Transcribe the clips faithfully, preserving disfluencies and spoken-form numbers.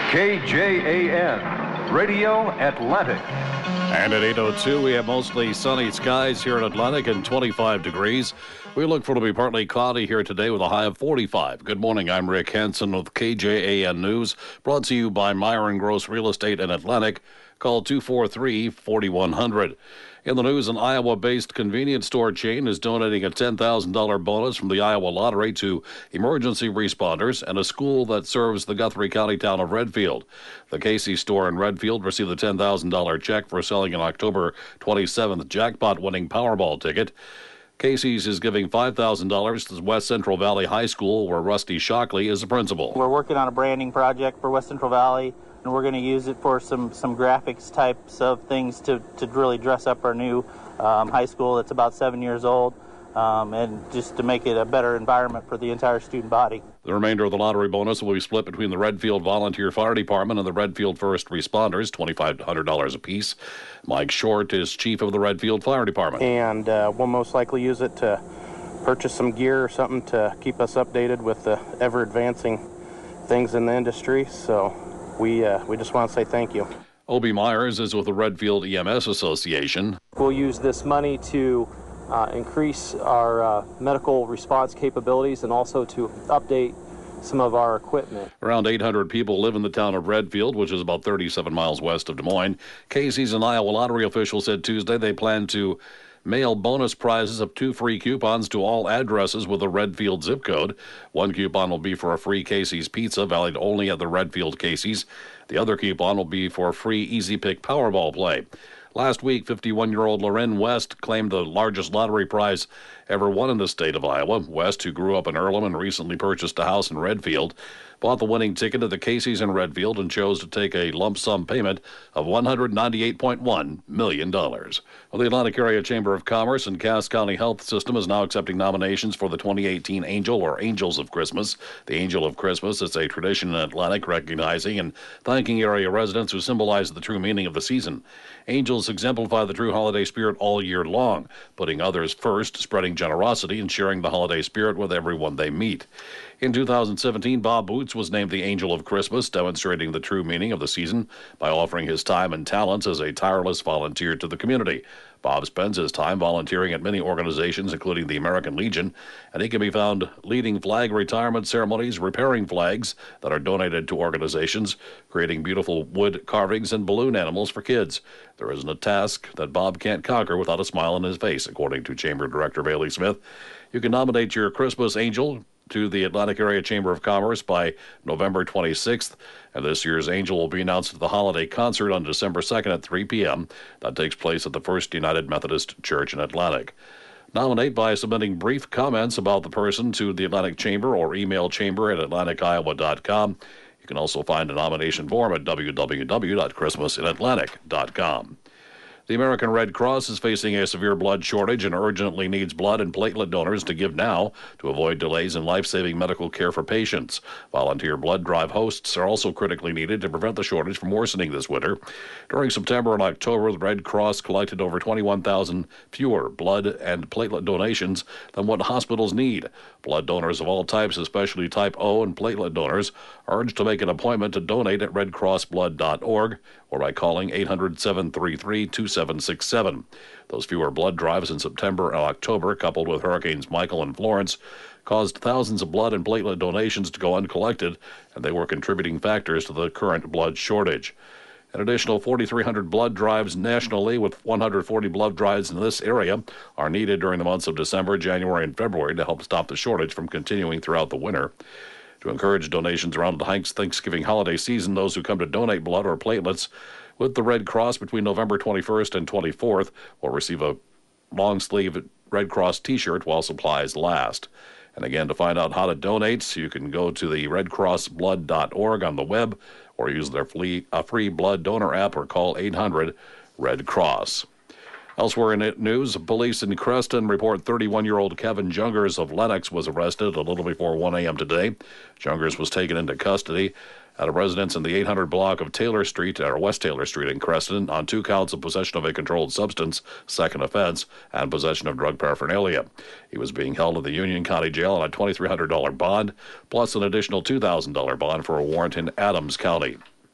K J A N, Radio Atlantic. And at eight oh two, we have mostly sunny skies here in Atlantic and twenty-five degrees. We look for it to be partly cloudy here today with a high of forty-five. Good morning, I'm Rick Hansen with K J A N News, brought to you by Myron Gross Real Estate in Atlantic. Call two four three, four one zero zero. In the news, an Iowa-based convenience store chain is donating a ten thousand dollars bonus from the Iowa Lottery to emergency responders and a school that serves the Guthrie County town of Redfield. The Casey's store in Redfield received a ten thousand dollars check for selling an October twenty-seventh jackpot-winning Powerball ticket. Casey's is giving five thousand dollars to West Central Valley High School, where Rusty Shockley is the principal. We're working on a branding project for West Central Valley, and we're going to use it for some, some graphics types of things to, to really dress up our new um, high school that's about seven years old, um, and just to make it a better environment for the entire student body. The remainder of the lottery bonus will be split between the Redfield Volunteer Fire Department and the Redfield First Responders, twenty-five hundred dollars apiece. Mike Short is chief of the Redfield Fire Department. And uh, we'll most likely use it to purchase some gear or something to keep us updated with the ever-advancing things in the industry. So we uh, we just want to say thank you. Obie Myers is with the Redfield E M S Association. We'll use this money to uh, increase our uh, medical response capabilities and also to update some of our equipment. Around eight hundred people live in the town of Redfield, which is about thirty-seven miles west of Des Moines. Casey's and Iowa Lottery officials said Tuesday they plan to mail bonus prizes of two free coupons to all addresses with a Redfield zip code. One coupon will be for a free Casey's pizza, valid only at the Redfield Casey's. The other coupon will be for a free Easy Pick Powerball play. Last week, fifty-one-year-old Loren West claimed the largest lottery prize ever won in the state of Iowa. West, who grew up in Earlham and recently purchased a house in Redfield, bought the winning ticket at the Casey's in Redfield and chose to take a lump sum payment of one hundred ninety-eight point one million dollars. Well, the Atlantic Area Chamber of Commerce and Cass County Health System is now accepting nominations for the twenty eighteen Angel or Angels of Christmas. The Angel of Christmas is a tradition in Atlantic recognizing and thanking area residents who symbolize the true meaning of the season. Angels exemplify the true holiday spirit all year long, putting others first, spreading generosity, and sharing the holiday spirit with everyone they meet. In two thousand seventeen, Bob Boots was named the Angel of Christmas, demonstrating the true meaning of the season by offering his time and talents as a tireless volunteer to the community. Bob spends his time volunteering at many organizations, including the American Legion, and he can be found leading flag retirement ceremonies, repairing flags that are donated to organizations, creating beautiful wood carvings and balloon animals for kids. There isn't a task that Bob can't conquer without a smile on his face, according to Chamber Director Bailey Smith. You can nominate your Christmas Angel to the Atlantic Area Chamber of Commerce by November twenty-sixth, and this year's Angel will be announced at the holiday concert on December second at three p.m. That takes place at the First United Methodist Church in Atlantic. Nominate by submitting brief comments about the person to the Atlantic Chamber or email chamber at atlantic iowa dot com. You can also find a nomination form at w w w dot christmas in atlantic dot com. The American Red Cross is facing a severe blood shortage and urgently needs blood and platelet donors to give now to avoid delays in life-saving medical care for patients. Volunteer blood drive hosts are also critically needed to prevent the shortage from worsening this winter. During September and October, the Red Cross collected over twenty-one thousand fewer blood and platelet donations than what hospitals need. Blood donors of all types, especially type O and platelet donors, are urged to make an appointment to donate at red cross blood dot org or by calling eight hundred, seven three three, two seven six seven. Those fewer blood drives in September and October, coupled with Hurricanes Michael and Florence, caused thousands of blood and platelet donations to go uncollected, and they were contributing factors to the current blood shortage. An additional four thousand three hundred blood drives nationally, with one hundred forty blood drives in this area, are needed during the months of December, January, and February to help stop the shortage from continuing throughout the winter. To encourage donations around the Thanksgiving holiday season, those who come to donate blood or platelets with the Red Cross between November twenty-first and twenty-fourth will receive a long-sleeve Red Cross T-shirt while supplies last. And again, to find out how to donate, you can go to the red cross blood dot org on the web or use their free, a free blood donor app or call eight hundred red cross. Elsewhere in it news, police in Creston report thirty-one-year-old Kevin Jungers of Lenox was arrested a little before one a.m. today. Jungers was taken into custody at a residence in the eight hundred block of Taylor Street, or West Taylor Street in Creston, on two counts of possession of a controlled substance, second offense, and possession of drug paraphernalia. He was being held at the Union County Jail on a two thousand three hundred dollars bond, plus an additional two thousand dollars bond for a warrant in Adams County.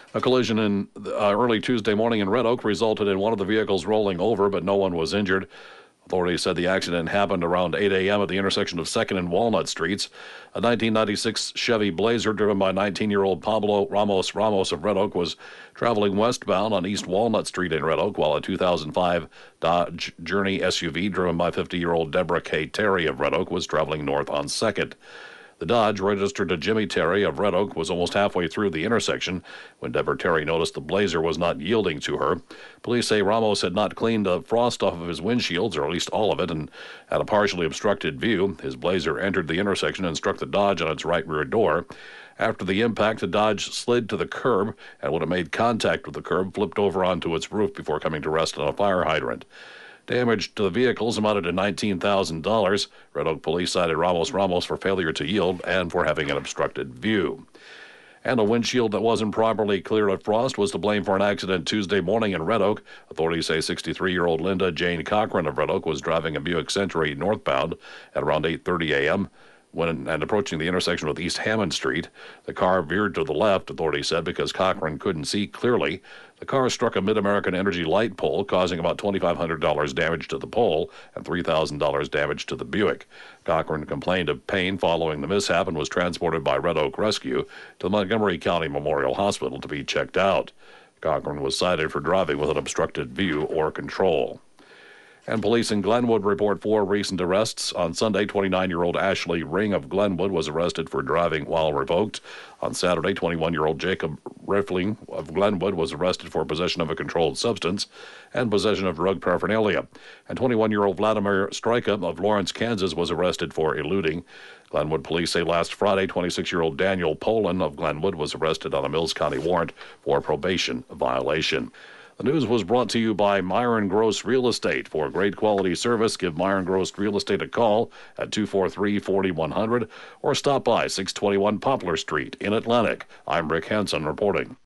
A collision in uh, early Tuesday morning in Red Oak resulted in one of the vehicles rolling over, but no one was injured. Authorities said the accident happened around eight a.m. at the intersection of second and Walnut Streets. A nineteen ninety-six Chevy Blazer driven by nineteen-year-old Pablo Ramos Ramos of Red Oak was traveling westbound on East Walnut Street in Red Oak, while a two thousand five Dodge Journey S U V driven by fifty-year-old Deborah K. Terry of Red Oak was traveling north on second. The Dodge, registered to Jimmy Terry of Red Oak, was almost halfway through the intersection when Deborah Terry noticed the Blazer was not yielding to her. Police say Ramos had not cleaned the frost off of his windshields, or at least all of it, and had a partially obstructed view. His Blazer entered the intersection and struck the Dodge on its right rear door. After the impact, the Dodge slid to the curb, and when it made contact with the curb, flipped over onto its roof before coming to rest on a fire hydrant. Damage to the vehicles amounted to nineteen thousand dollars. Red Oak police cited Ramos Ramos for failure to yield and for having an obstructed view. And a windshield that wasn't properly cleared of frost was to blame for an accident Tuesday morning in Red Oak. Authorities say sixty-three-year-old Linda Jane Cochran of Red Oak was driving a Buick Century northbound at around eight thirty a.m. when and approaching the intersection with East Hammond Street. The car veered to the left, authorities said, because Cochran couldn't see clearly. The car struck a Mid-American Energy light pole, causing about twenty-five hundred dollars damage to the pole and three thousand dollars damage to the Buick. Cochran complained of pain following the mishap and was transported by Red Oak Rescue to the Montgomery County Memorial Hospital to be checked out. Cochran was cited for driving with an obstructed view or control. And police in Glenwood report four recent arrests. On Sunday, twenty-nine-year-old Ashley Ring of Glenwood was arrested for driving while revoked. On Saturday, twenty-one-year-old Jacob Riffling of Glenwood was arrested for possession of a controlled substance and possession of drug paraphernalia. And twenty-one-year-old Vladimir Stryka of Lawrence, Kansas was arrested for eluding. Glenwood police say last Friday, twenty-six-year-old Daniel Poland of Glenwood was arrested on a Mills County warrant for probation violation. The news was brought to you by Myron Gross Real Estate. For great quality service, give Myron Gross Real Estate a call at two four three, four one zero zero or stop by six twenty-one Poplar Street in Atlantic. I'm Rick Hansen reporting.